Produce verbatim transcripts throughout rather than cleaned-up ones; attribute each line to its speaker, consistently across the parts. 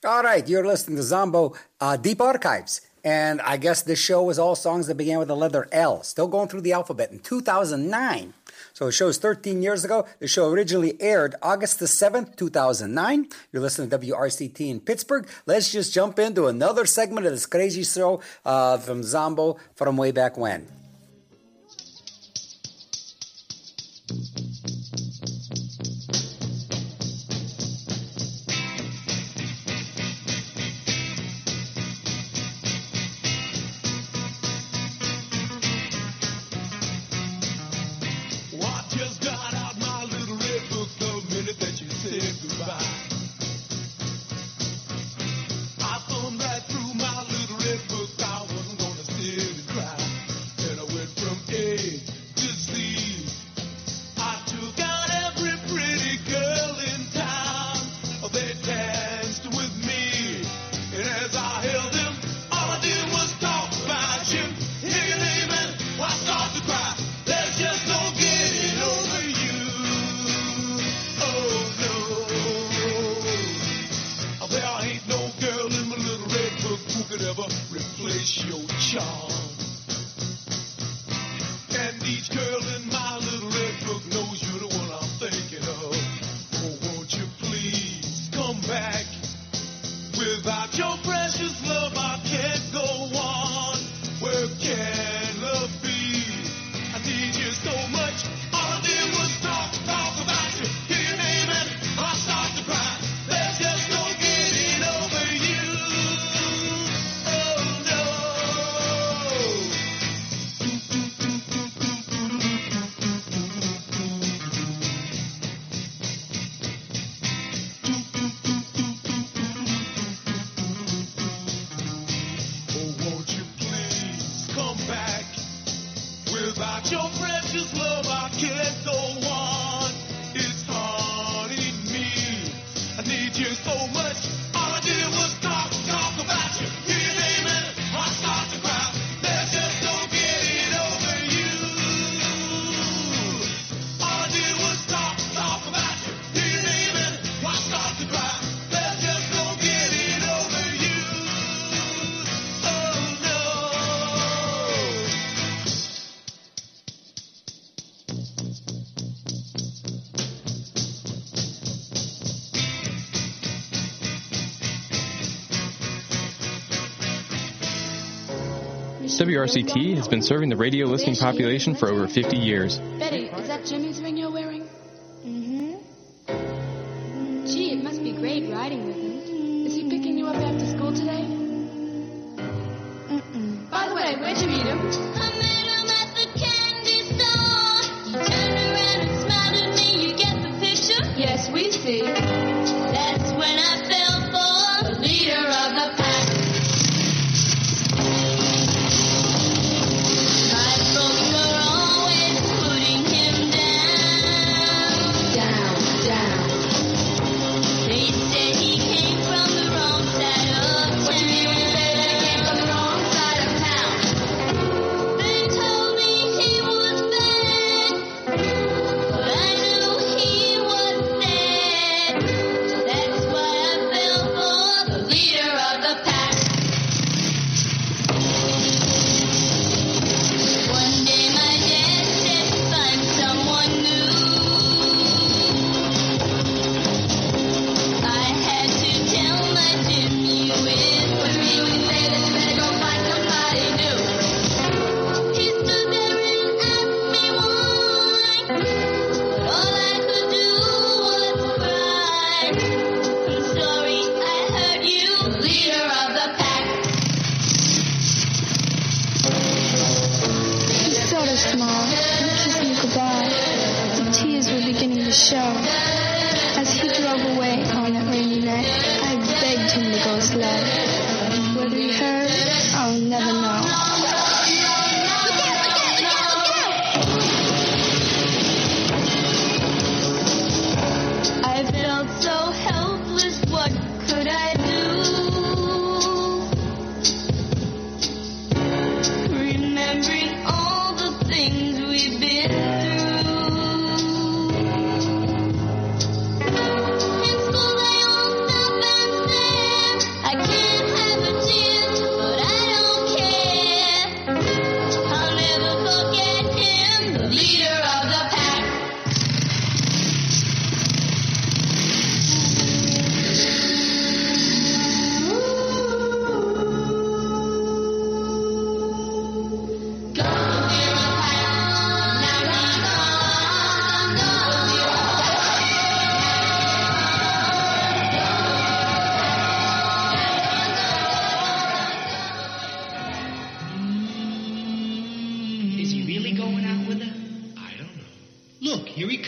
Speaker 1: All right, you're listening to Zombo uh, Deep Archives. And I guess this show was all songs that began with the letter L. Still going through the alphabet in two thousand nine. So the show's thirteen years ago. The show originally aired August the seventh, two thousand nine. You're listening to W R C T in Pittsburgh. Let's just jump into another segment of this crazy show uh, from Zombo from way back when.
Speaker 2: W R C T has been serving the radio listening population for over fifty years.
Speaker 3: Betty, is that Jimmy's ring you're wearing?
Speaker 4: Mm-hmm.
Speaker 3: Gee, it must be great riding with him. Is he picking you up after school today?
Speaker 4: Mm-mm.
Speaker 3: By the way, where'd you meet him?
Speaker 4: I met him at the candy store. He turned around and smiled at me. You get the picture?
Speaker 3: Yes, we see.
Speaker 4: That's when I fell for the leader of the pack.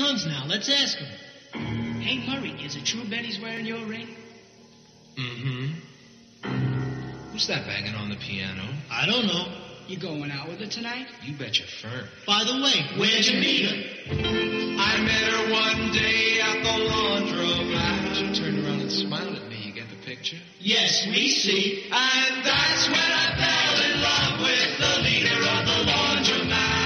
Speaker 5: phones now. Let's ask him. Hey, Murray, is it true Betty's wearing your ring?
Speaker 6: Mm-hmm. Who's that banging on the piano?
Speaker 5: I don't know. You going out with her tonight?
Speaker 6: You bet your fur.
Speaker 5: By the way, where'd you meet her?
Speaker 6: I met her one day at the laundromat. She turned around and smiled at me. You get the picture?
Speaker 5: Yes, we see.
Speaker 6: And that's when I fell in love with the leader of the laundromat.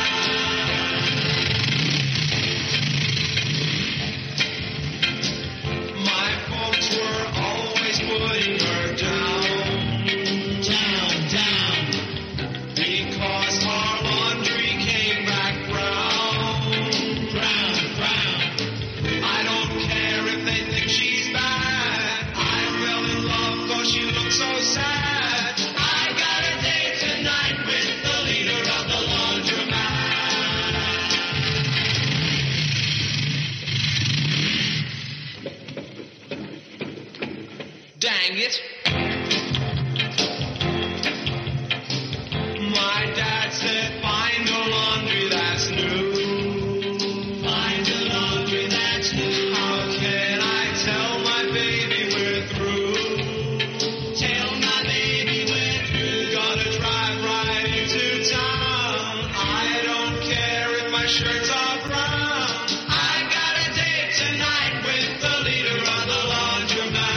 Speaker 6: My folks were always putting her down.
Speaker 5: Down, down.
Speaker 6: Because our laundry came back brown.
Speaker 5: Brown, brown.
Speaker 6: I don't care if they think she's bad. I fell in love cause she looked so sad. I got a date tonight with the leader of the laundromat. Dang it. My dad said, find a laundry that's new.
Speaker 5: Find a laundry that's new.
Speaker 6: How can I tell my baby we're through?
Speaker 5: Tell my baby we're through.
Speaker 6: Gotta drive right into town. I don't care if my shirts are brown. I got a date tonight with the leader of the laundromat.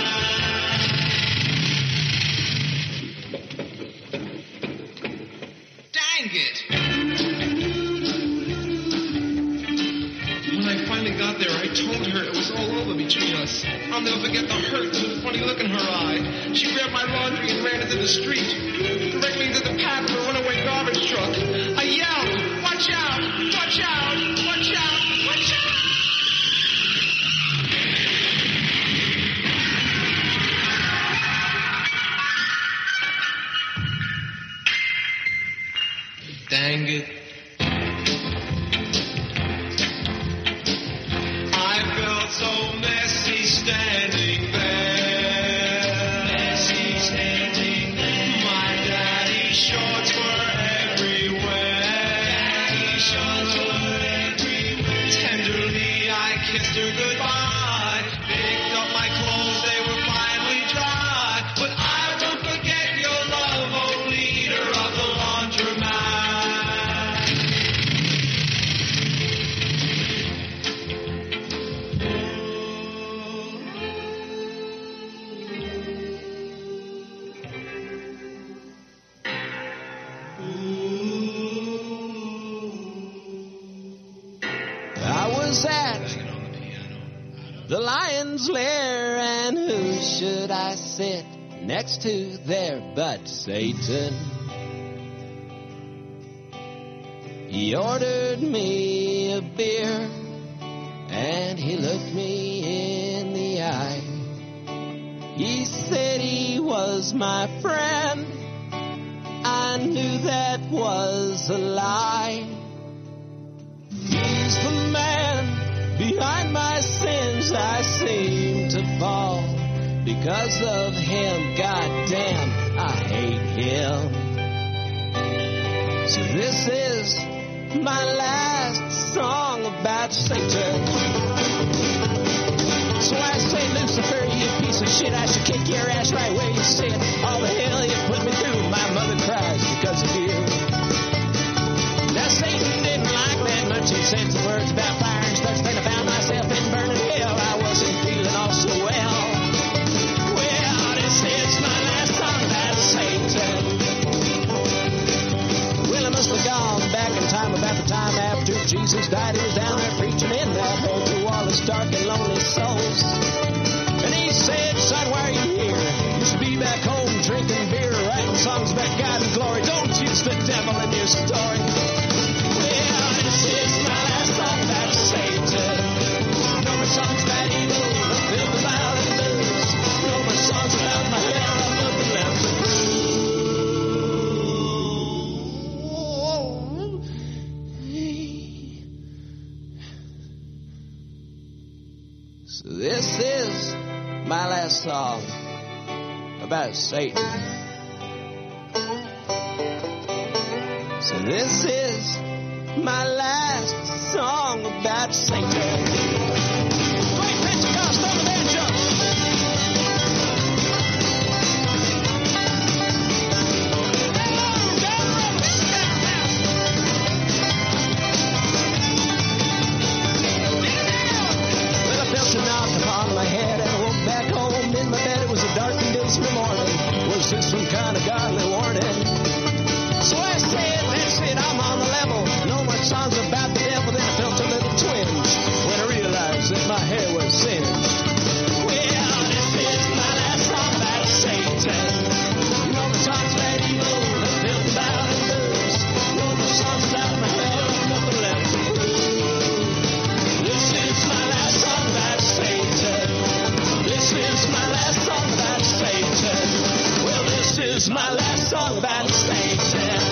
Speaker 6: Dang it! When I finally got there, I told her it was all over between us. I'll never forget the hurt and the funny look in her eye. She grabbed my laundry and ran into the street, directly into the path of a runaway garbage truck. I yelled, watch out, watch out, watch out, watch out! Dang it. I felt so messy standing there.
Speaker 5: Messy standing there.
Speaker 6: My daddy's shorts were everywhere.
Speaker 5: Daddy's shorts were everywhere.
Speaker 6: Tenderly I kissed her goodbye. Picked up my clothes, they were finally dry. But I won't forget your love, oh leader of the laundromat.
Speaker 7: I was at the lion's lair, and who should I sit next to there but Satan? He ordered me a beer, and he looked me in the eye. He said he was my friend. I knew that was a lie. He's the man behind my sins. I seem to fall because of him. Goddamn, I hate him. So this is my last song about Satan. So I say, Lucifer, you piece of shit, I should kick your ass right where you sit. All the hell you put me through, my mother cries because of you. Now Satan didn't like that much. He said some words about fire and such. Then I found myself in burning hell. I wasn't feeling all so well. Well, this is my last song about Satan. Well, I must have gone back in time about the time after Jesus died. He was down there preaching in that hole to all his dark and lonely souls. And he said, son, why are you here? You should be back home drinking beer, writing songs about God and glory. Don't use the devil in your story. Well, this is my last song about Satan. No more songs about evil, filled with violent blues. No more songs about my hell, I'm looking left and blue. So this is my last song about Satan. So this is my last song about Satan. Great Pentecost on the banjo. Well, I felt a knock upon my head and I woke back home in my bed. It was a dark and dismal morning. Was this some kind of godly warning? So I said, that's it, I'm on the level. No more songs about the devil. Then I felt a little twinge when I realized that my hair was singed. Well, this is my last song about Satan. You know the songs about evil and filth about and booze. You know the songs about my hair and nothing left to prove. This is my last song about Satan. This is my last song about Satan. Well, this is my last song about Satan.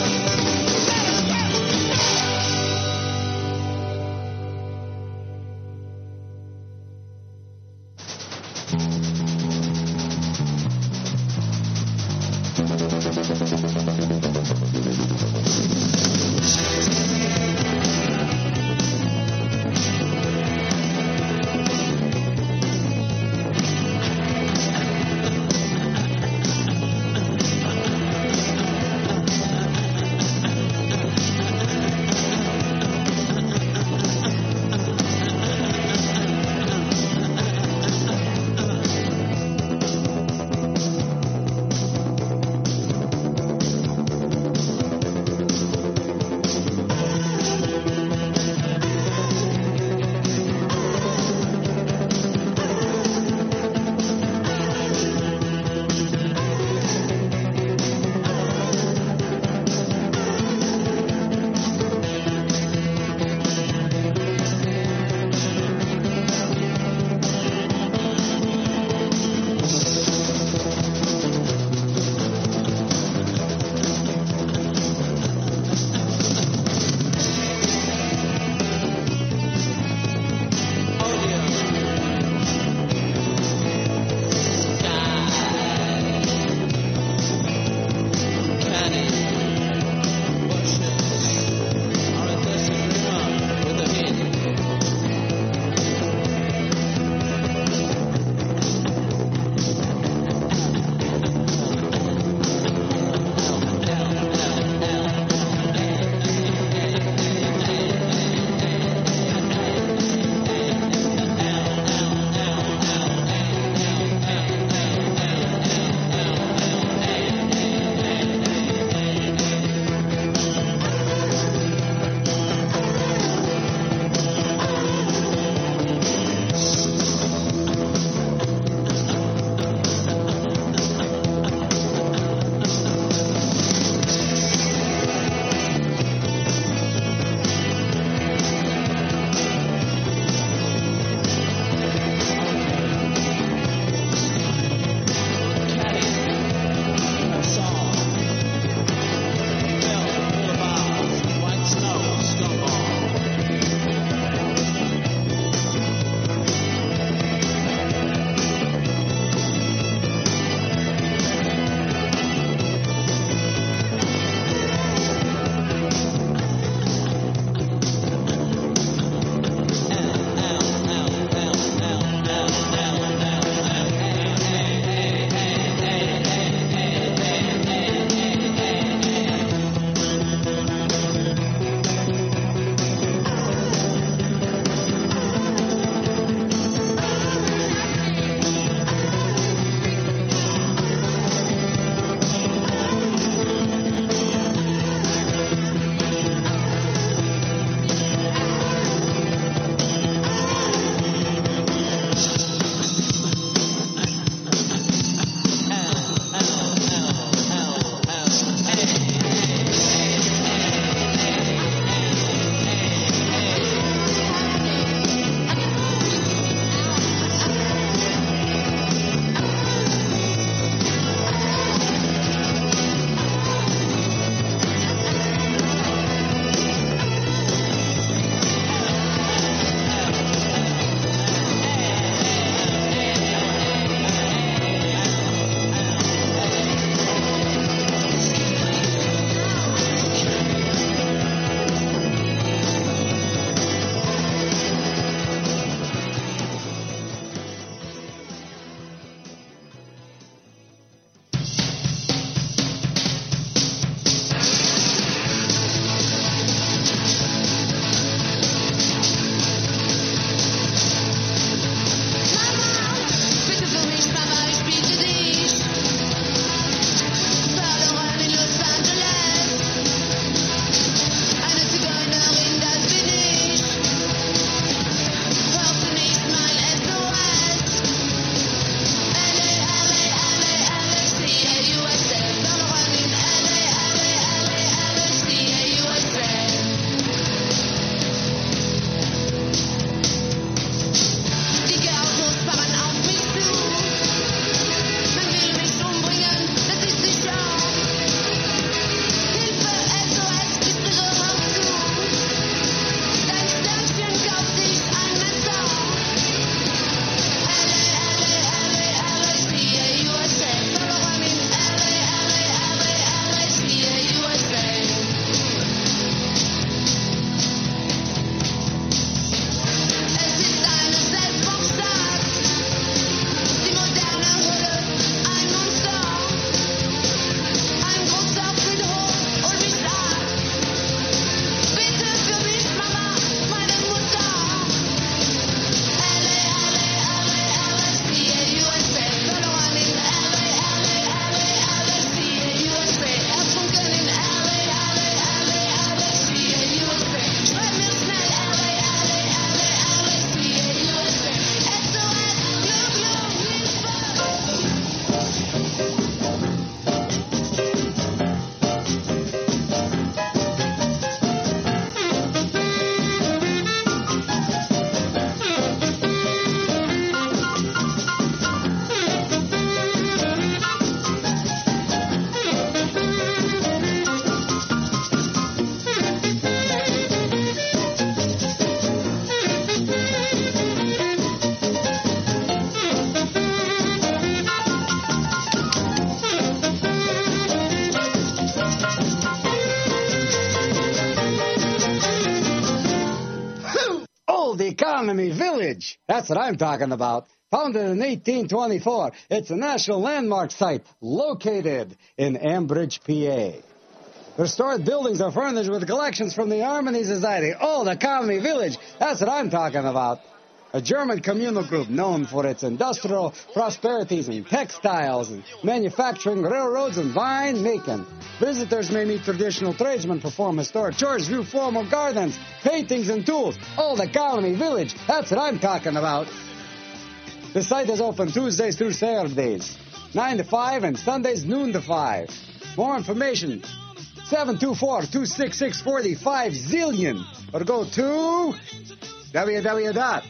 Speaker 1: Economy Village. That's what I'm talking about. Founded in eighteen twenty-four, it's a national landmark site located in Ambridge, P A. The restored buildings are furnished with collections from the Harmony Society. Old Economy Village. That's what I'm talking about. A German communal group known for its industrial prosperities in textiles and manufacturing, railroads, and vine making. Visitors may meet traditional tradesmen, perform historic chores, view formal gardens, paintings, and tools. Old Economy Village. That's what I'm talking about. The site is open Tuesdays through Saturdays, nine to five, and Sundays, noon to five. More information, seven two four, two six six, four five zillion, or go to w w w dot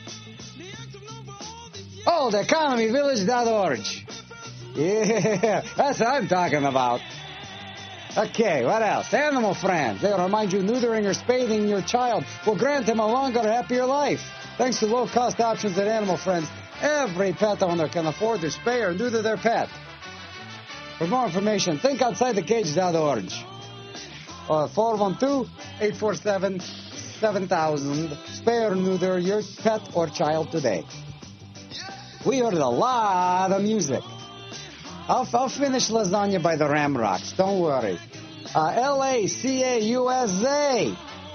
Speaker 1: old economy village dot org. Yeah, that's what I'm talking about. Okay, what else? Animal Friends. They'll remind you neutering or spading your child will grant him a longer, happier life. Thanks to low-cost options at Animal Friends, every pet owner can afford to spay or neuter their pet. For more information, think outside the cage dot org. Or four one two, eight four seven, seven thousand. Spay or neuter your pet or child today. We heard a lot of music. I'll, I'll finish Lasagna by the Ramrocks. Don't worry. Uh, L A C A U S A.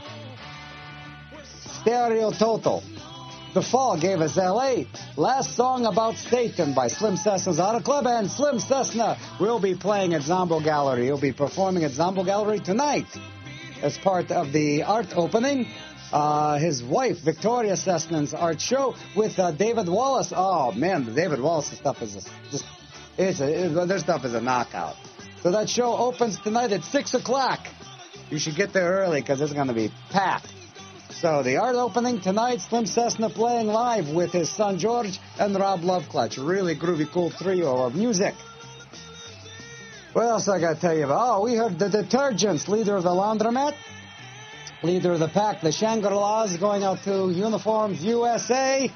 Speaker 1: Stereo Total. The Fall gave us L A. Last Song About Satan by Slim Cessna's Auto Club. And Slim Cessna will be playing at Zombo Gallery. He'll be performing at Zombo Gallery tonight as part of the art opening. Uh, his wife, Victoria Cessna's art show with uh, David Wallace. Oh, man, the David Wallace stuff is just, just it's a, it, their stuff is a knockout. So that show opens tonight at six o'clock. You should get there early because it's going to be packed. So the art opening tonight, Slim Cessna playing live with his son George and Rob Loveclutch. Really groovy, cool trio of music. What else I got to tell you about? Oh, we heard the Detergents, leader of the Laundromat, leader of the pack, the Shangri-Las, going out to Uniforms U S A.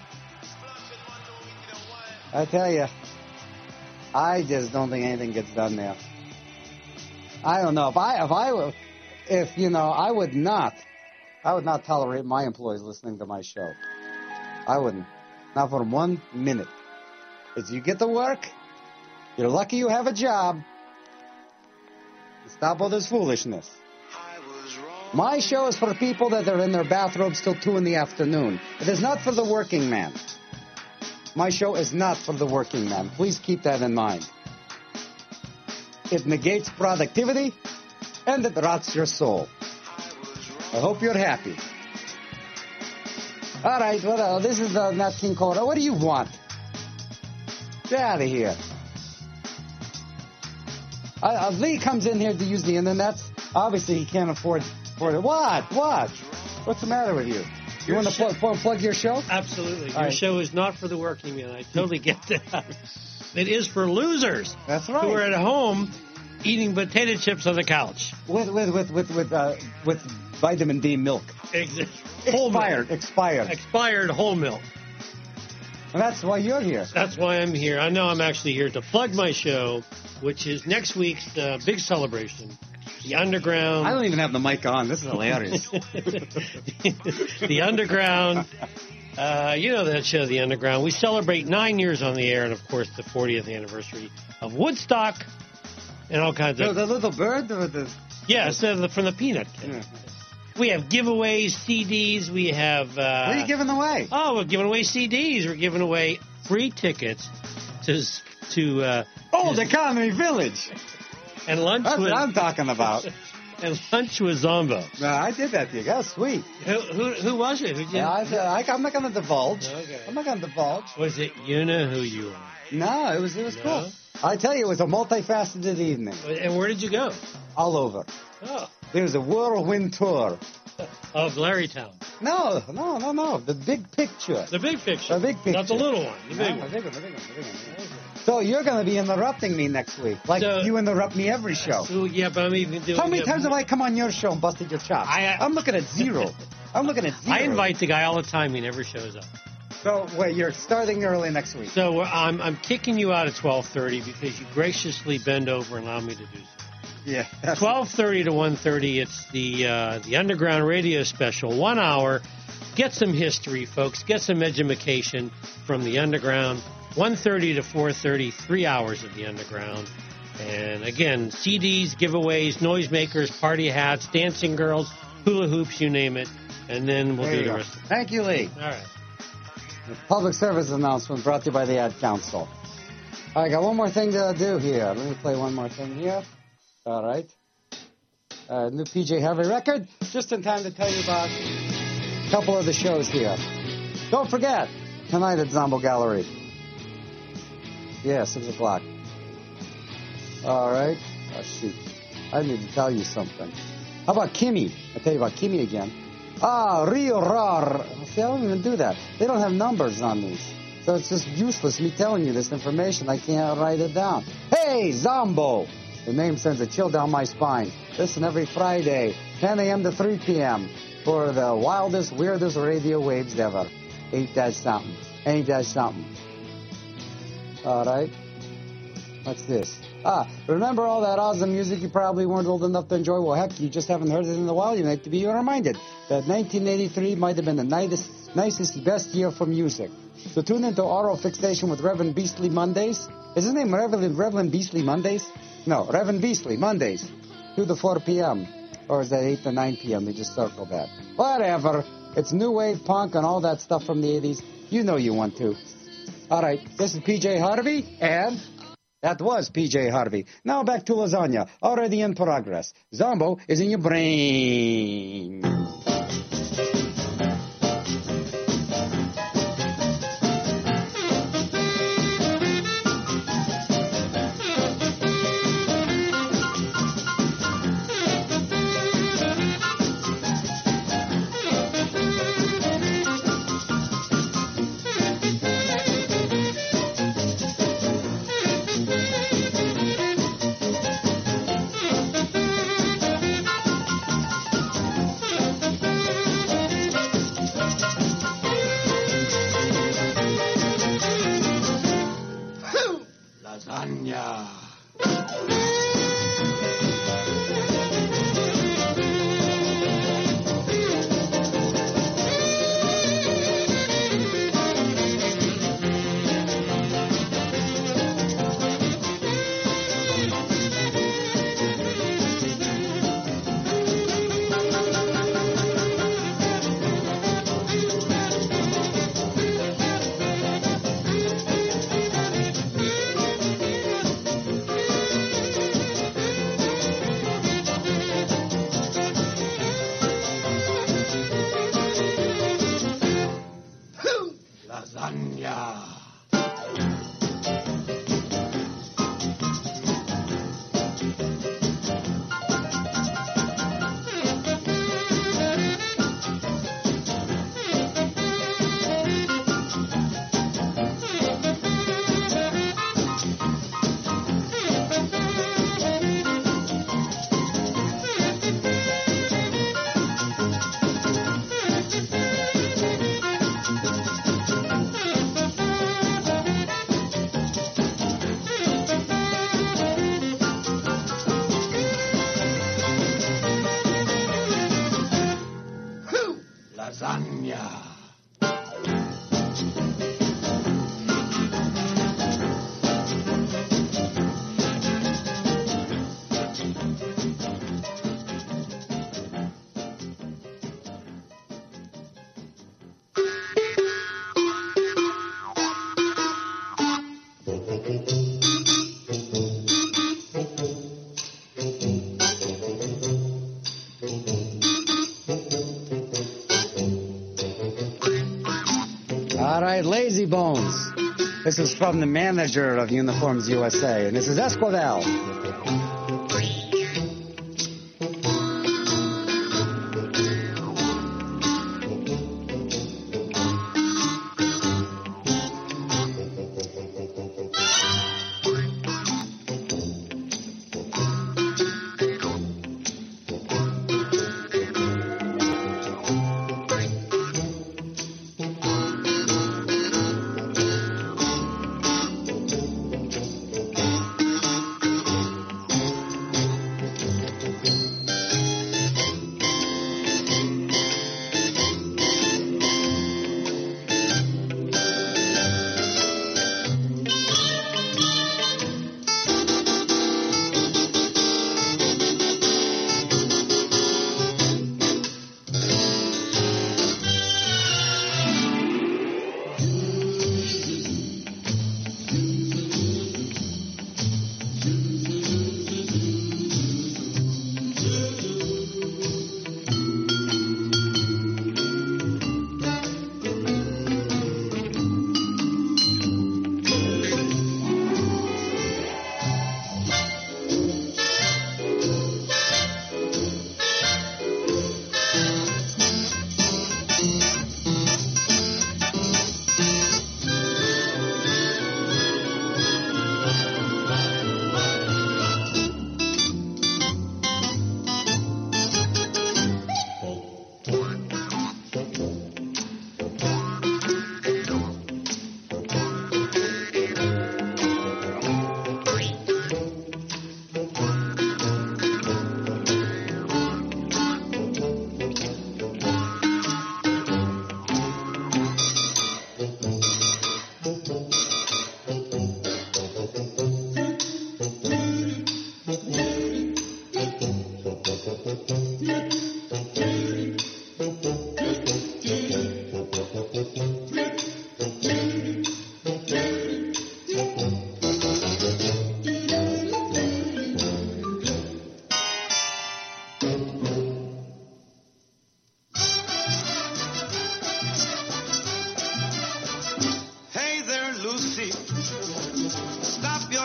Speaker 1: I tell you, I just don't think anything gets done there. I don't know. If I, if I were, if, you know, I would not, I would not tolerate my employees listening to my show. I wouldn't. Not for one minute. It's you get to work, you're lucky you have a job. Stop all this foolishness. My show is for people that are in their bathrobes till two in the afternoon. It is not for the working man. My show is not for the working man. Please keep that in mind. It negates productivity, and it rots your soul. I hope you're happy. All right, well, this is uh, Nat King Cole. What do you want? Get out of here. Uh, uh, Lee comes in here to use the internet. Obviously, he can't afford, afford it. What? What? What's the matter with you? You want to plug, plug, plug your show?
Speaker 8: Absolutely.
Speaker 1: All
Speaker 8: Your
Speaker 1: right.
Speaker 8: show is not for the working man. I totally get that. It is for losers.
Speaker 1: That's right.
Speaker 8: Who are at home eating potato chips on the couch.
Speaker 1: With with with with with, uh, with vitamin D milk.
Speaker 8: Ex- whole milk.
Speaker 1: Expired. Expired.
Speaker 8: Expired whole milk.
Speaker 1: And that's why you're here.
Speaker 8: That's why I'm here. I know I'm actually here to plug my show, which is next week's uh, big celebration. The Underground.
Speaker 1: I don't even have the mic on. This is hilarious.
Speaker 8: The Underground. Uh, you know that show, The Underground. We celebrate nine years on the air, and of course the fortieth anniversary of Woodstock, and all kinds
Speaker 1: So
Speaker 8: of.
Speaker 1: the little bird with the.
Speaker 8: Yes, uh, the, from the Peanut Kid.
Speaker 1: Yeah.
Speaker 8: We have giveaways, C Ds. We have. Uh,
Speaker 1: What are you giving away?
Speaker 8: Oh, we're giving away C Ds. We're giving away free tickets to to uh,
Speaker 1: Old Economy Village.
Speaker 8: and lunch
Speaker 1: That's
Speaker 8: with
Speaker 1: what I'm talking about.
Speaker 8: and lunch with Zombo.
Speaker 1: No, I did that to you. That's sweet.
Speaker 8: Who who, who was it? Who did?
Speaker 1: Yeah, I, I, I'm not going to divulge.
Speaker 8: Okay.
Speaker 1: I'm not going to divulge.
Speaker 8: Was it you know who you are?
Speaker 1: No, it was it was
Speaker 8: No?
Speaker 1: cool. I tell you, it was a multifaceted evening.
Speaker 8: And where did you go?
Speaker 1: All over.
Speaker 8: Oh,
Speaker 1: There was a whirlwind tour.
Speaker 8: of Larrytown.
Speaker 1: No, no, no, no. The big picture.
Speaker 8: The big picture.
Speaker 1: The big picture.
Speaker 8: Not the little one. The big
Speaker 1: No,
Speaker 8: one.
Speaker 1: the big one, the big one, the big one. So you're going to be interrupting me next week, like
Speaker 8: So-
Speaker 1: you interrupt me every show.
Speaker 8: So, yeah, but I'm even doing
Speaker 1: How many
Speaker 8: it-
Speaker 1: times have I come on your show and busted your chops?
Speaker 8: I-
Speaker 1: I'm looking at zero. I'm looking at zero.
Speaker 8: I invite the guy all the time. He never shows up.
Speaker 1: So wait, you're starting early next week.
Speaker 8: So we're- I'm I'm kicking you out at twelve thirty because you graciously bend over and allow me to do so.
Speaker 1: Yeah.
Speaker 8: twelve thirty to one thirty, it's the uh, the Underground Radio Special, one hour. Get some history, folks. Get some education from the underground. one thirty to four thirty, three hours of the underground. And again, C Ds, giveaways, noisemakers, party hats, dancing girls, hula hoops, you name it. And then we'll
Speaker 1: There
Speaker 8: do
Speaker 1: you
Speaker 8: the
Speaker 1: go.
Speaker 8: rest of it.
Speaker 1: Thank you, Lee.
Speaker 8: All right.
Speaker 1: Public service announcement brought to you by the Ad Council. All right, got one more thing to do here. Let me play one more thing here. All right. Uh, new P J Harvey record. Just in time to tell you about a couple of the shows here. Don't forget, tonight at Zombo Gallery. Yeah, six o'clock. All right. Oh, shoot. I need to tell you something. How about Kimmy? I'll tell you about Kimmy again. Ah, Rio Rar. See, I don't even do that. They don't have numbers on these. So it's just useless me telling you this information. I can't write it down. Hey, Zombo. The name sends a chill down my spine. Listen every Friday, ten a.m. to three p.m. for the wildest, weirdest radio waves ever. Ain't that something? Ain't that something? All right. What's this? Ah, remember all that awesome music you probably weren't old enough to enjoy? Well, heck, you just haven't heard it in a while. You need to be reminded that nineteen eighty-three might have been the nicest, nicest, best year for music. So tune into Auto Fixation with Reverend Beastly Mondays. Is his name Reverend, Reverend Beastly Mondays? No, Reverend Beastly Mondays, two to four p.m. Or is that eight to nine p.m.? They just circle that. Whatever. It's new wave punk and all that stuff from the eighties. You know you want to. All right, this is P J Harvey, and that was P J Harvey. Now back to lasagna, already in progress. Zombo is in your brain. All right, Lazy Bones. This is from the manager of Uniforms U S A, and this is Esquivel.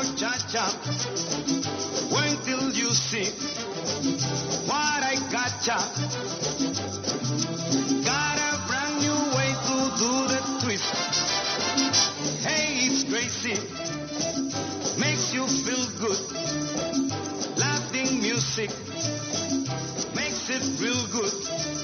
Speaker 9: your cha-cha. Wait till you see what I gotcha. Got a brand new way to do the twist. Hey, it's crazy, makes you feel good. Laughing music makes it real good.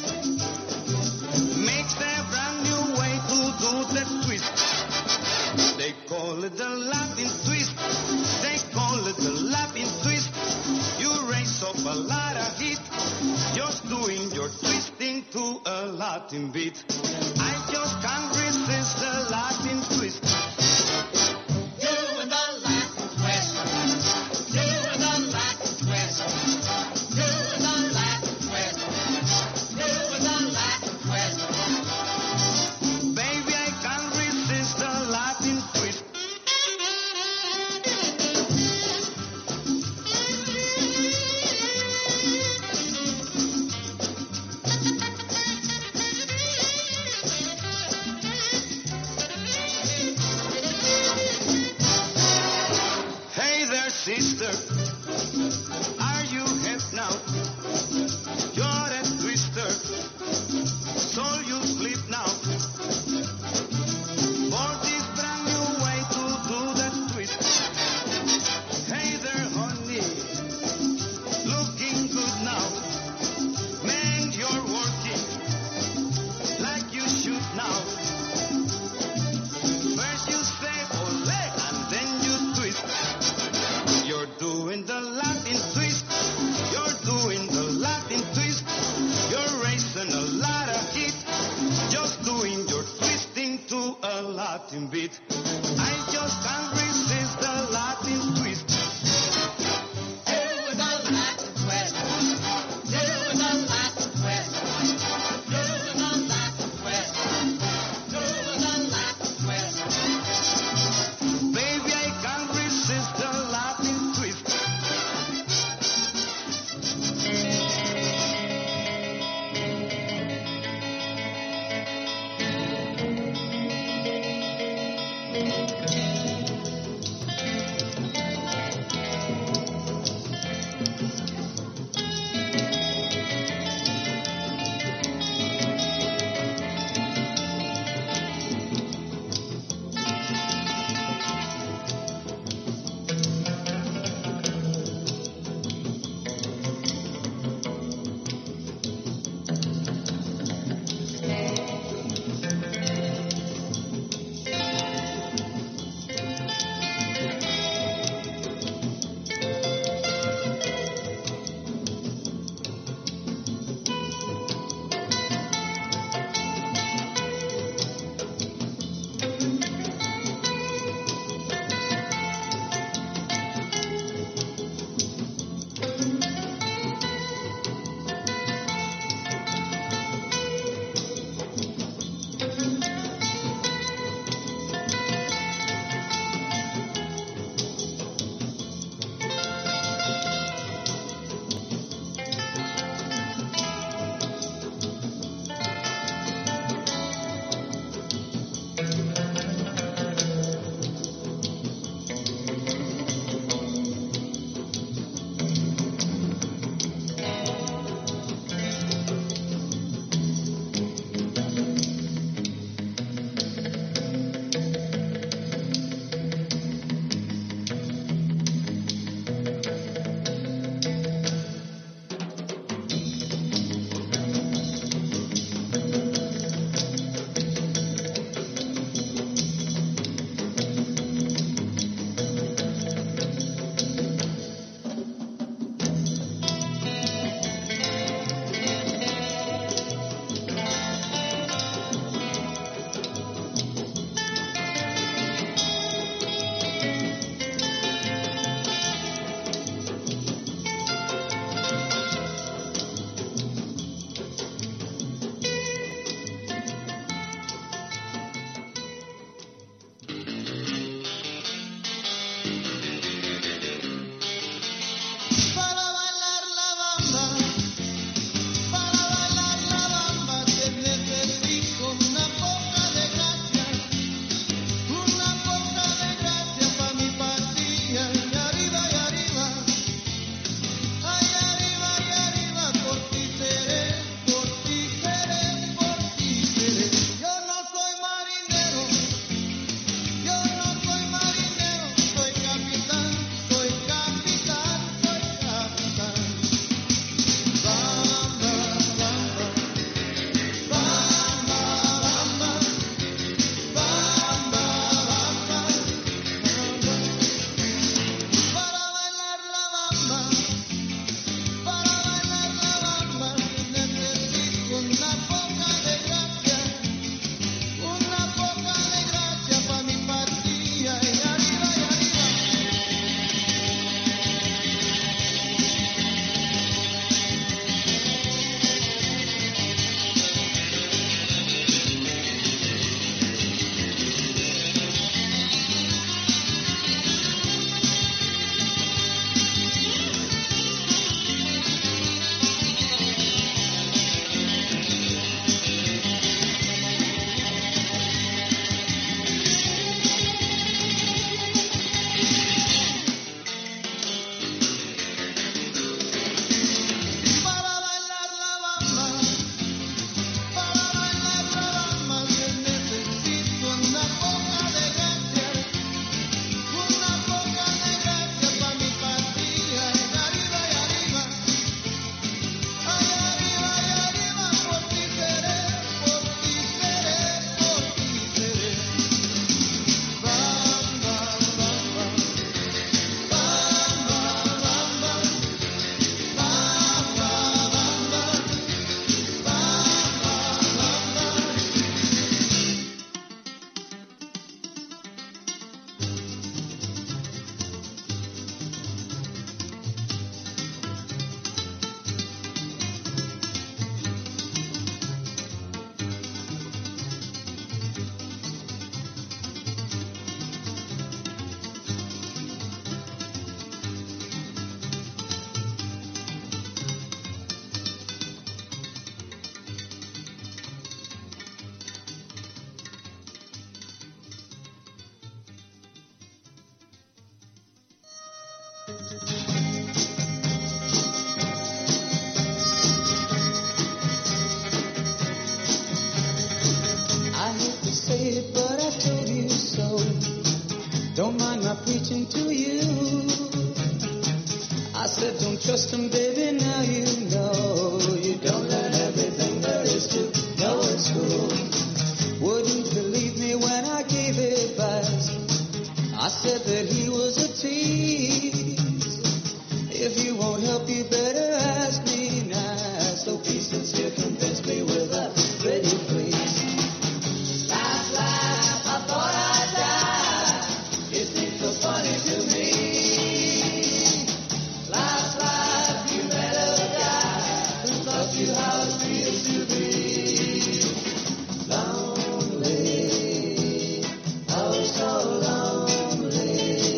Speaker 9: Makes a brand new way to do the twist. They call it the Latin twist. They call it the Latin twist. You raise up a lot of heat, just doing your twisting to a Latin beat. I just can't resist the Latin twist.
Speaker 10: Doing the Latin twist. Doing the Latin twist. Doing the Latin twist. Doing the Latin twist.
Speaker 9: Baby, I can't resist the Latin twist. Hey there, sister, are you hip now? You're a twister, so you sleep now. For this brand new way to do that twist. Hey there, honey, looking good now. Man, you're working like you should now. First you say ole, and then you twist. You're doing I hate to say it, but I told you so. Don't mind my preaching to you. I said don't trust him, baby, now you know. You don't learn everything there is to know in school. Wouldn't believe me when I gave advice. I said that he was a tease. If you won't help, you better ask me nice. So be sincere, convince me with a pretty please. Laugh, laugh, I thought I'd die. It seems so funny to me. Laugh, laugh, you met a guy who taught you how it feels to be lonely. Oh, so lonely.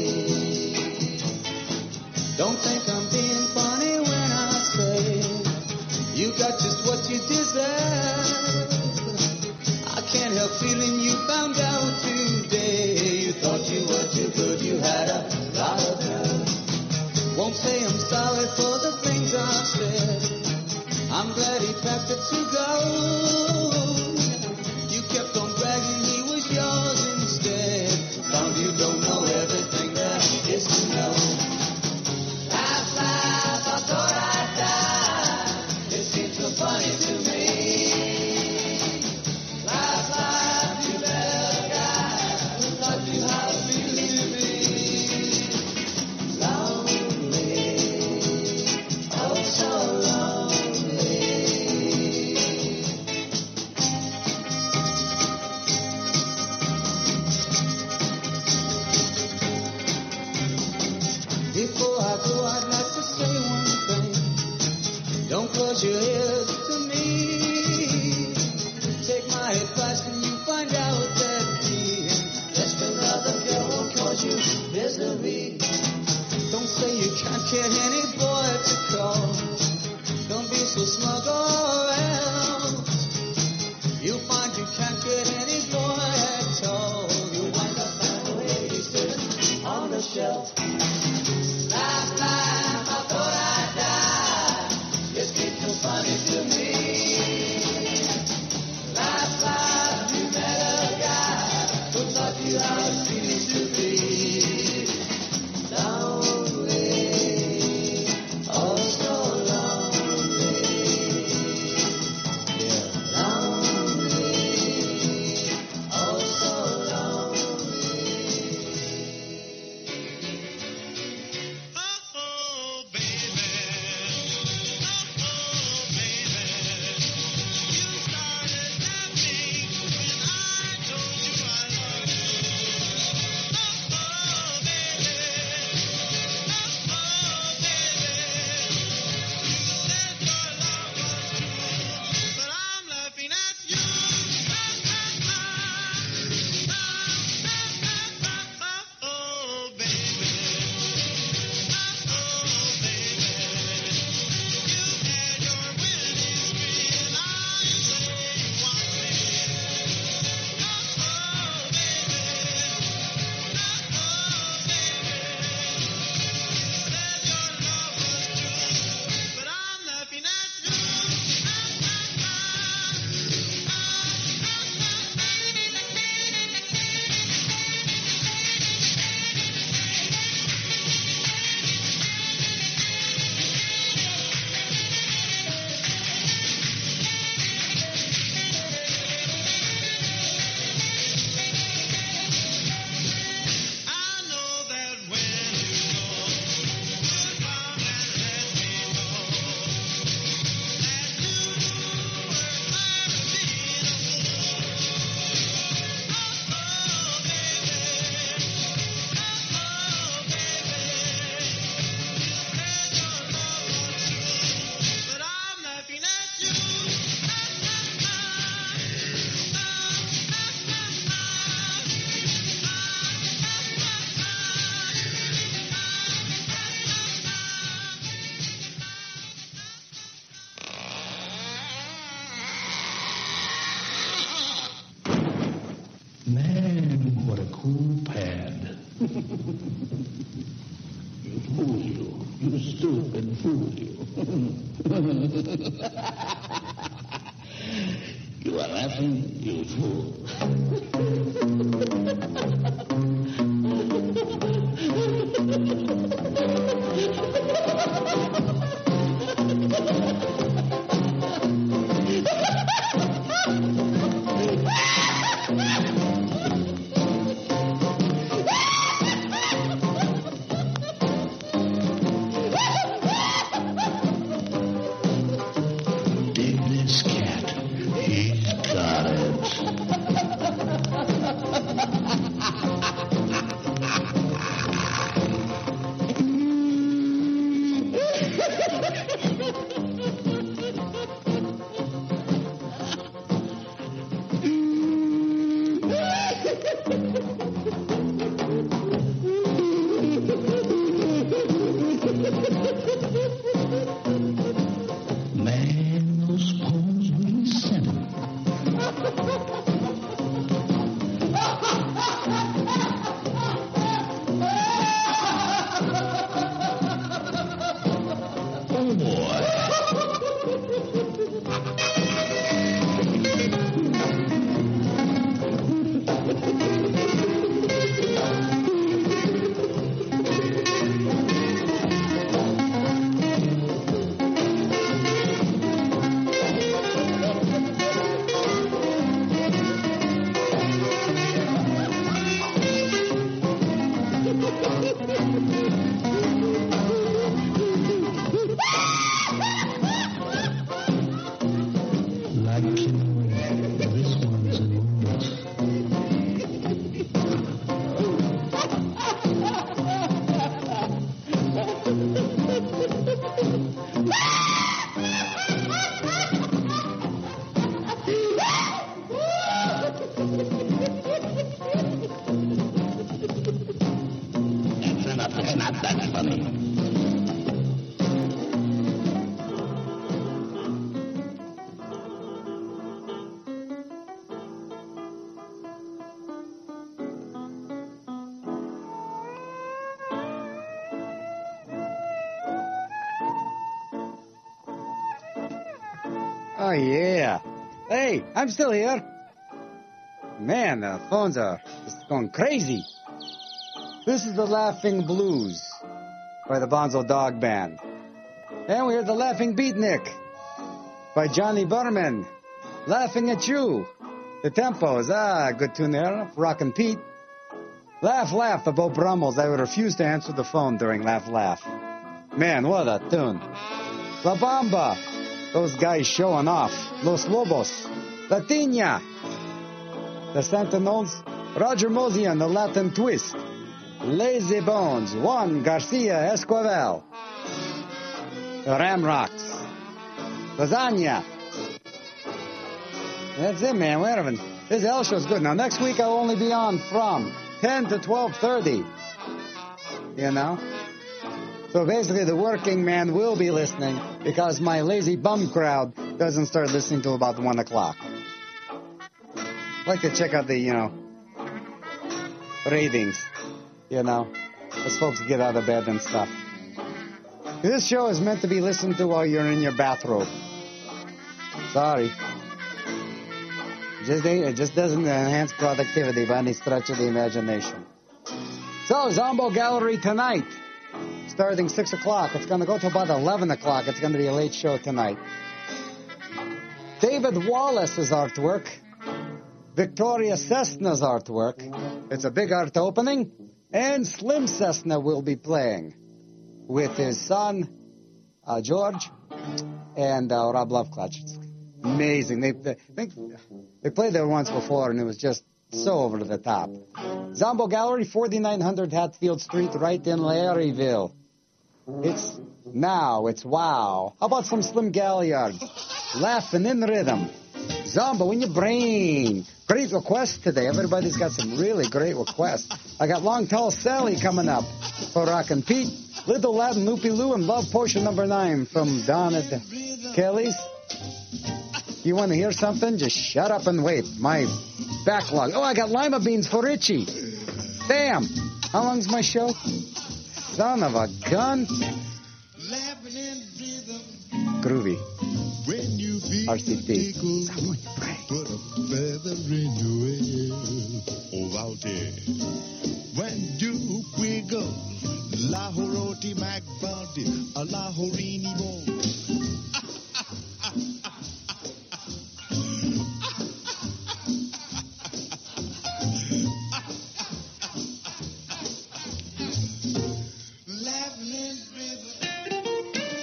Speaker 9: Don't think I'm being funny when I say you got just what you deserve. I can't help feeling you found out today. You thought you were too good, you had a lot of nerve. Won't say I'm sorry for the things I've said. I'm glad he packed it to go. You kept on bragging he was yours instead. Found you don't know everything there is to know. Laugh, laugh, I thought I'd die. It seems so funny to me. Laugh, laugh, you met a guy who taught you how to feel to be lonely. Oh, so lonely. Before I go, I'd like to say one thing. Don't close your ears to me. Take my advice and you find out that being just another girl will cause you misery. Don't say you can't get any boy to call. Don't be so smug or else you'll find you can't get any boy at all. You'll wind up found a lady sitting on the shelf. Laugh, laugh, I thought I'd die. It's been so funny to me. Laugh, laugh, you met a guy who taught you how it feels to be lonely. Oh, so lonely. Yeah, lonely. Oh, so lonely.
Speaker 6: Oh, baby. Oh, baby. You started laughing when I told you I loved you. Oh, baby. Oh, baby. You said your love was true, but I'm laughing at you. Oh, baby. Oh, baby. You had your winning streak and I say you want me. Oh, baby. Oh, baby. You said your love was true, but I'm laughing at you. I know that when you go, you'll come and let me know that you were tired of being a fool. Oh, baby. Oh, baby. You said your love was true, but I'm laughing at you.
Speaker 11: Man, what a cool pad. Ooh. stoop and fool you. You are laughing, you fool. Dig this cat. He's got Man, those poems really sent him. Oh boy. Like you, this one's an old. That's enough. It's not that funny.
Speaker 1: Oh, yeah. Hey, I'm still here. Man, the phones are just going crazy. This is the Laughing Blues by the Bonzo Dog Band. And we heard the Laughing Beatnik by Johnny Berman. Laughing at You. The Tempos. Ah, good tune there. Rockin' Pete. Laugh, Laugh, the Bo Brummels. I would refuse to answer the phone during Laugh, Laugh. Man, what a tune. La Bamba. Those guys showing off. Los Lobos. Latina. The Sentinels. Roger Mosey and the Latin Twist. Lazy Bones. Juan Garcia Esquivel. The Ramrocks. Lasagna. That's it, man. Wait a minute. This L show's good. Now, next week I'll only be on from ten to twelve thirty. You know? So basically, the working man will be listening because my lazy bum crowd doesn't start listening till about one o'clock. I like to check out the, you know, ratings, you know, as folks get out of bed and stuff. This show is meant to be listened to while you're in your bathrobe. Sorry. It just, ain't, it just doesn't enhance productivity by any stretch of the imagination. So, Zombo Gallery tonight. Starting six o'clock. It's going to go to about eleven o'clock. It's going to be a late show tonight. David Wallace's artwork. Victoria Cessna's artwork. It's a big art opening. And Slim Cessna will be playing with his son, uh, George, and uh, Rob Loveclatch. It's amazing. They, they, they, they played there once before, and it was just so over the top. Zombo Gallery, forty-nine hundred Hatfield Street, right in Larryville. It's now, it's wow. How about some Slim Galliard? Laughing in rhythm. Zombo in your brain. Great requests today. Everybody's got some really great requests. I got Long Tall Sally coming up for Rockin' Pete. Little Latin Loopy Lou and Love Potion number nine from Don at Kelly's. You want to hear something? Just shut up and wait. My backlog. Oh, I got lima beans for Richie. Damn. How long's my show? Son of a gun.
Speaker 9: laughing in rhythm.
Speaker 1: Groovy.
Speaker 9: When you feel
Speaker 1: R C T.
Speaker 9: tickle, put a feather in your ear. Oh, out there. When you wiggle, lahoroti magbandi, a lahorini bo. Laughing in rhythm.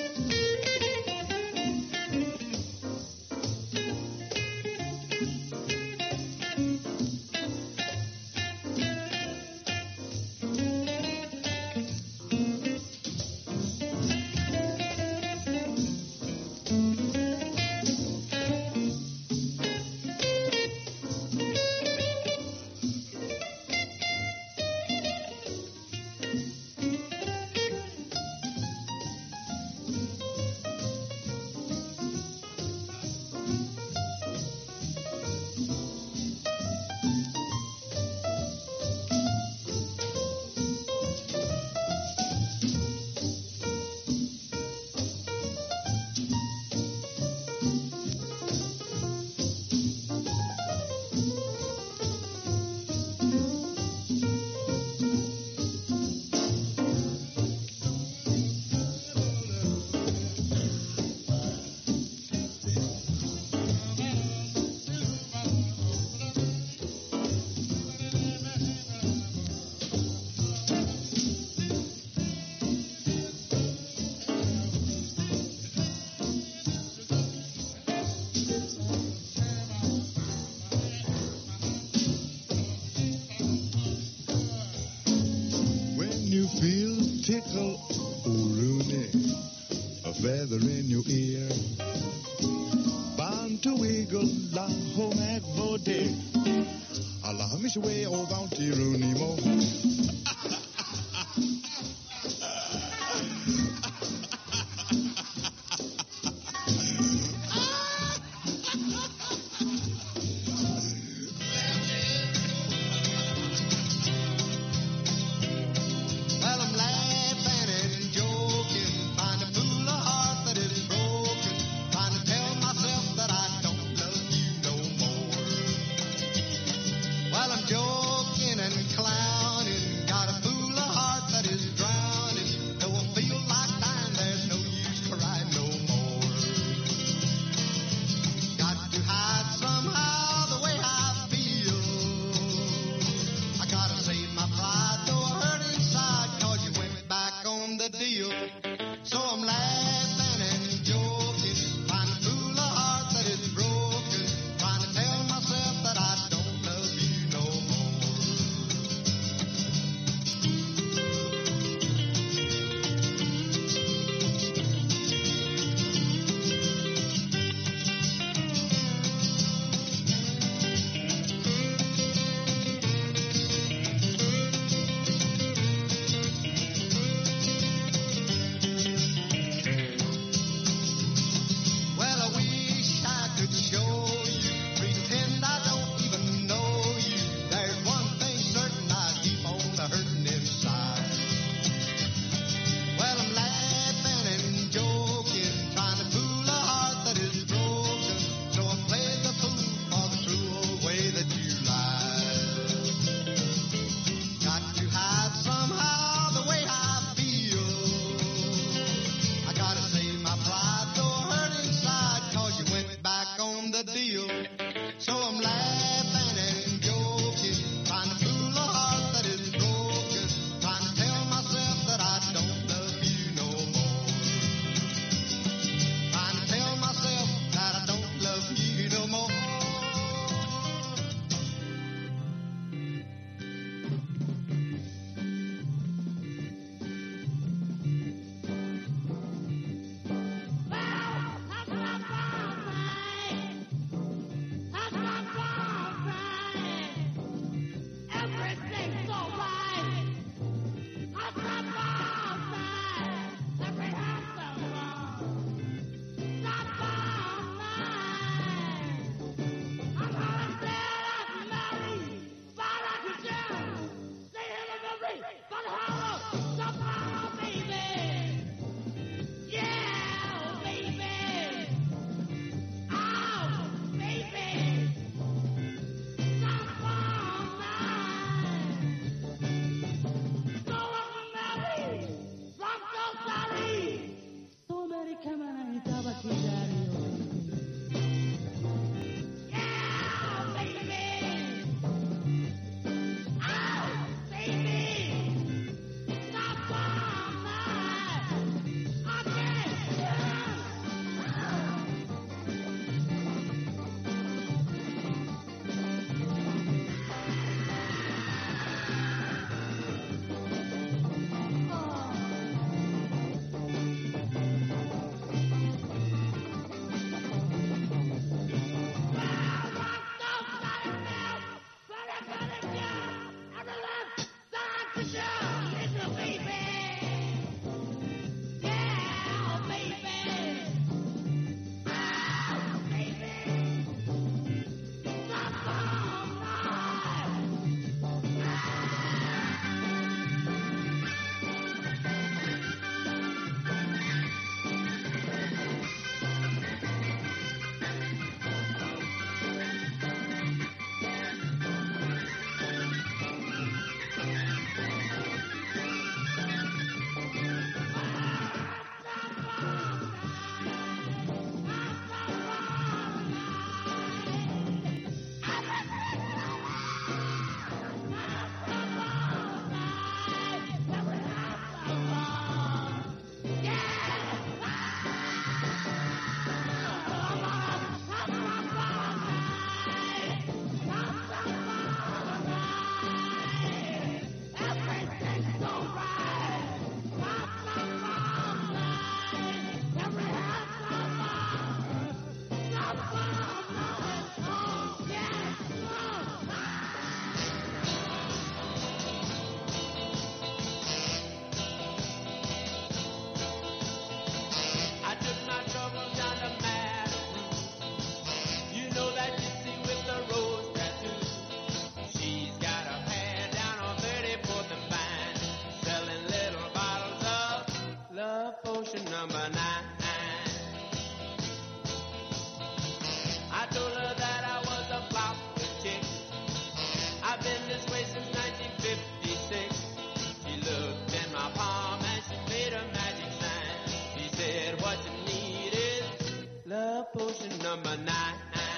Speaker 7: potion number nine. I told her that I was a flop chick. I've been this way since nineteen fifty-six. She looked in my palm and she made a magic sign. She said, what you need is love potion number nine.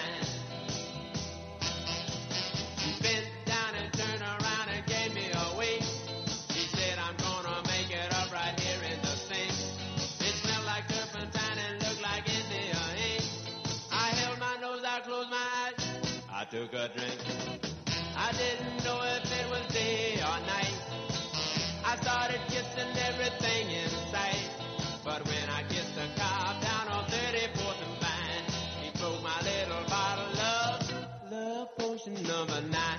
Speaker 7: She bent down and turned around and gave me a wink. She said, I'm gonna make it up right here in the sink. It smelled like turpentine and looked like India ink. I held my nose, I closed my eyes, I took a drink. I didn't know if it was day or night. I started kissing everything in sight. But when I kissed the cop down on thirty-fourth and Vine, he broke my little bottle of love potion number nine.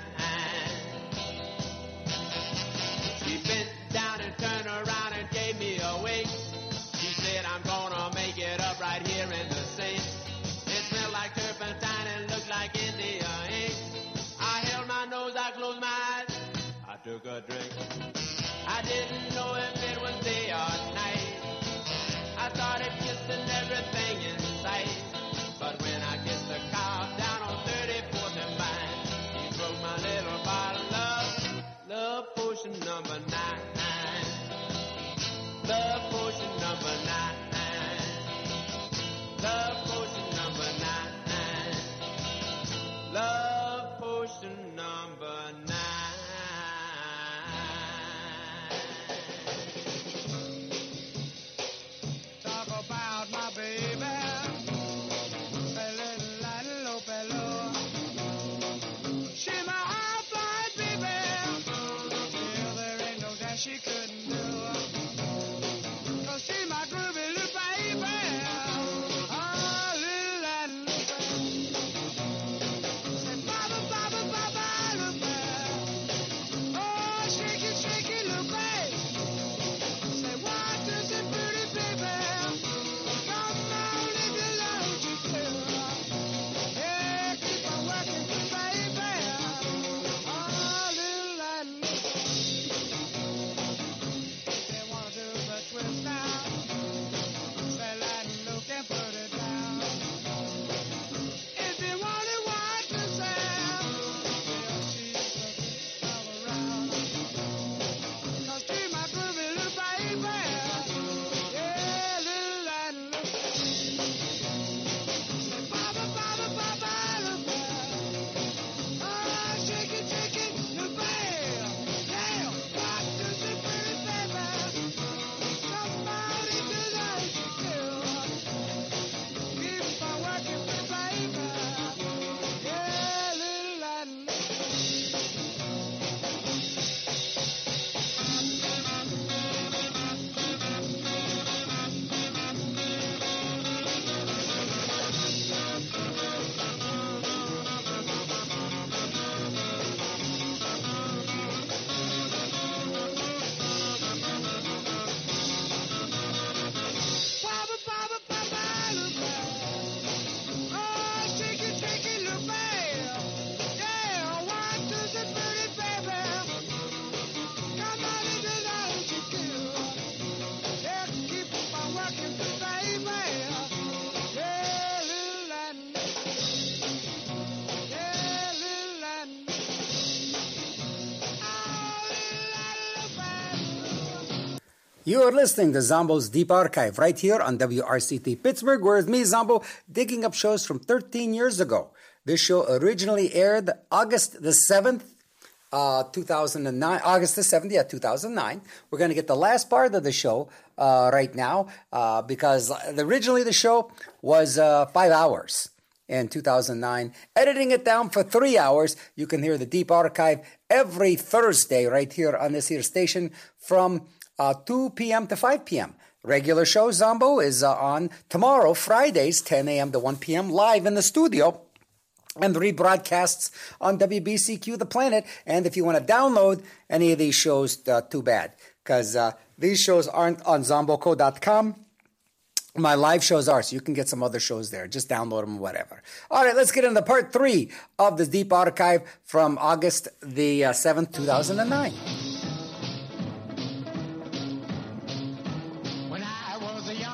Speaker 7: She bent down and turned around and gave me a wink. She said, I'm gonna make it up right here in the sink. It smelled like turpentine and looked like India ink. I held my nose, I closed my eyes, I took a drink. I didn't know if it was day or night. I started kissing everything in sight. But when I kissed the cop down on thirty-fourth and Vine, he broke my little bottle of love potion number nine. Love potion number nine. Love potion number nine. Love potion number nine.
Speaker 9: Talk about my baby. She my high-flying baby. Yeah, there ain't no doubt she couldn't do. 'Cause she my groovy little baby. Oh, little Latin Lupe. Say, Baba, Baba, Baba, Lupe. Oh, shake it, shake it, Lupe. Say, what does it pretty baby? Come on, if you love you do. Yeah, keep on working, baby. Oh, little Latin Lupe. They wanna do the twist now. Say Latin Lupe and put it down. If you wanted what to say, yeah, she's looking all around. 'Cause she my groovy little baby. Yeah, little Latin Lupe. Say, Baba, Baba, Baba, Lupe. Oh, shake it, shake it, Lupe. Yeah, what does it pretty baby? Somebody to like you do. Keep on working, baby. Yeah, little Latin Lupe. Baba, Baba, Baba, Lupe. Oh, shake it, shake it, Lupe. Yeah, what does it pretty baby? Come on and do that you do. Yeah, keep on working, baby. Yeah, little Latin Lupe. Yeah, little Latin Lupe. Oh, little Latin Lupe.
Speaker 1: You are listening to Zombo's Deep Archive right here on W R C T Pittsburgh, where it's me, Zombo, digging up shows from thirteen years ago. This show originally aired August the seventh, uh, two thousand nine, August the seventh, yeah, two thousand nine. We're going to get the last part of the show uh, right now uh, because originally the show was uh, five hours. In two thousand nine, editing it down for three hours. You can hear the Deep Archive every Thursday right here on this here station from uh, two p.m. to five p.m. Regular show, Zombo, is uh, on tomorrow, Fridays, ten a.m. to one p.m. live in the studio. And rebroadcasts on W B C Q The Planet. And if you want to download any of these shows, uh, too bad. Because uh, these shows aren't on zomboco dot com. My live shows are, so you can get some other shows there. Just download them, whatever. All right, let's get into part three of the Deep Archive from August the uh, seventh, two thousand nine.
Speaker 10: When I was a young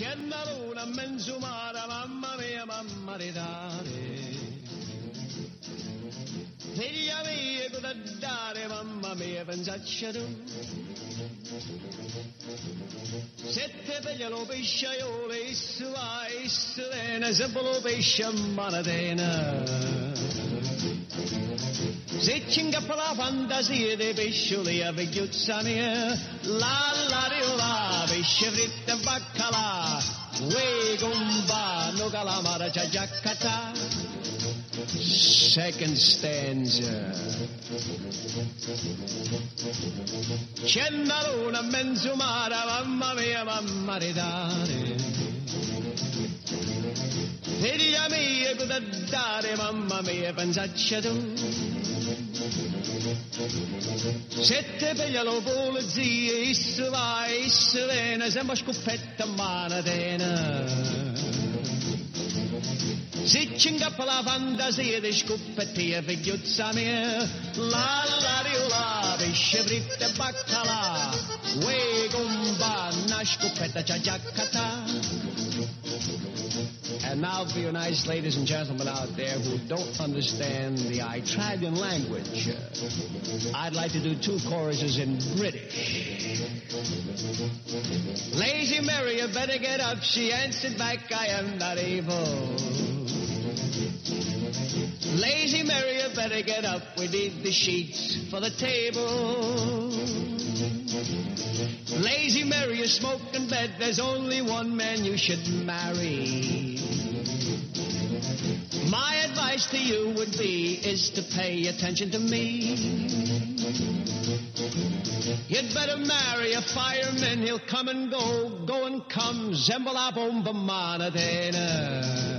Speaker 7: Cennaluna menzumara, mamma mia, mamma di dare. Figlia mia, cosa dare, mamma mia, pensaccia tu. Sette peglia lo pesce aiole, issu va, issu vena, sempre lo pesce a manatena. Se ci ingappa la fantasia dei pescioli a vecchiuzza mia, la la riola, pesce fritto e baccalà, uè gomba, no calamara, c'ha già catà. Second stanza. Cennaluna menzumara, mamma mia, mamma di dare. Figlia mia, cosa dare, mamma mia, pensaccia tu. Sette peglia lo polizia, issu va, issu vena, sembra scoppetta a manatena. Se ci ingappa la fantasia di scoppetti e figliuzza mia, la la riola, pesce fritto e baccalà, uè gomba, una scoppetta c'ha già catà. And now for you nice ladies and gentlemen out there who don't understand the Italian language, uh, I'd like to do two choruses in British. Lazy Mary, you better get up. She answered back, I am not able. Lazy Mary, you better get up. We need the sheets for the table. Lazy Mary, you smoke in bed. There's only one man you should marry. My advice to you would be is to pay attention to me. You'd better marry a fireman. He'll come and go, go and come. Zembola bomba manatena.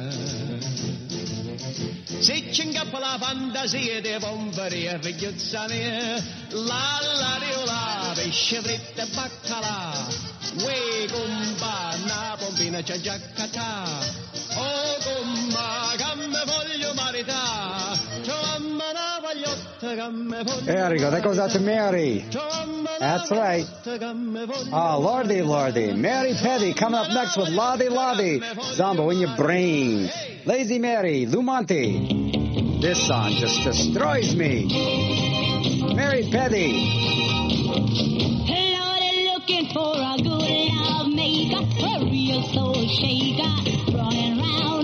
Speaker 7: Se ci ingappa la fantasia di bomberia figliuzza mia, la la riola, pesce fritto e baccalà, uè gomba, una bombina c'ha già catà, oh gomma, che me voglio marità, mamma una pagliotta che me voglio.
Speaker 1: There you go, that goes out to Mary. That's right. Oh, Lordy, Lordy. Mary Petty coming up next with Lottie Lottie. Zombo in your brain. Lazy Mary, Lou Monte. This song just destroys me. Mary Petty.
Speaker 4: Lordy looking for a good love maker, a real soul shaker, running round